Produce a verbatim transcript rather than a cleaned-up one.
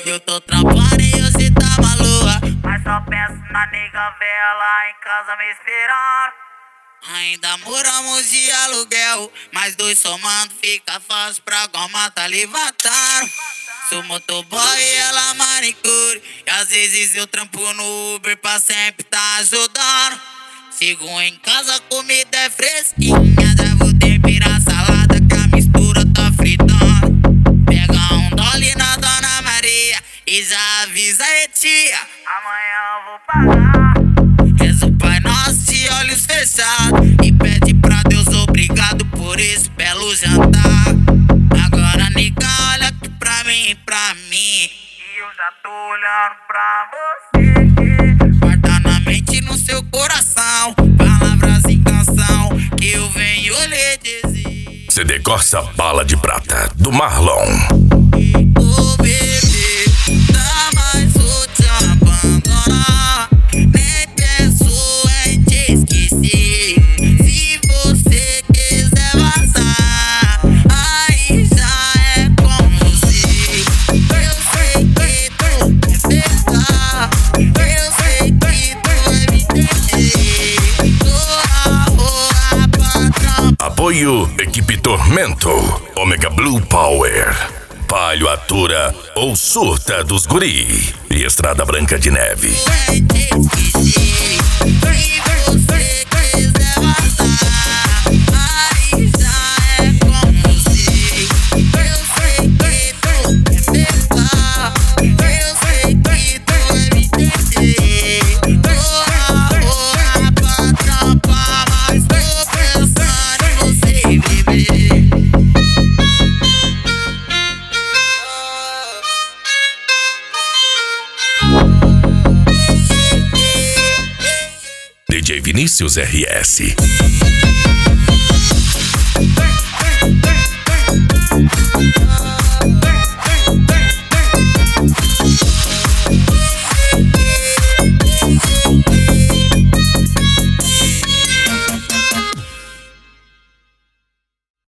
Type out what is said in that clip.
Eu tô trampando e você tá maluca, mas só penso na nega velha lá em casa me esperando. Ainda moramos de aluguel, mas dois somando fica fácil pra goma tá levantando. Sou motoboy e ela manicure, e às vezes eu trampo no Uber pra sempre tá ajudando. Chego em casa, comida é fresquinha, já vou temperar salada que a mistura tá fritando. Pega um dólar na Dona Maria e já avisa a tia, amanhã eu vou pagar. Reza o Pai Nosso de olhos fechados e pede pra Deus obrigado por esse belo jantar. Agora nega, olha aqui pra mim, pra mim, e eu já tô olhando pra você. Guarda na mente e no seu coração palavras em canção que eu venho lhe dizer. C D Corsa Bala de Prata, do Marlon. Ô bebê, tá mais vou te abandonar, nem penso em te esquecer. Se você quiser vazar, aí já é com você. Eu sei que tu quer ficar, eu sei que tu vai me entender. Tô na rua pra trampar. Apoio Equipe Tormento, Omega Blue Power, Palio Atura ou Surta dos Guri e Estrada Branca de Neve. Em te esquecer. Se você quiser vazar, aí já é com você. Eu sei que tu quer ficar, eu sei que tu vai me entender. Tô na rua pra trampar, mas tô pensando em você, bebê. D J Vinícius R S.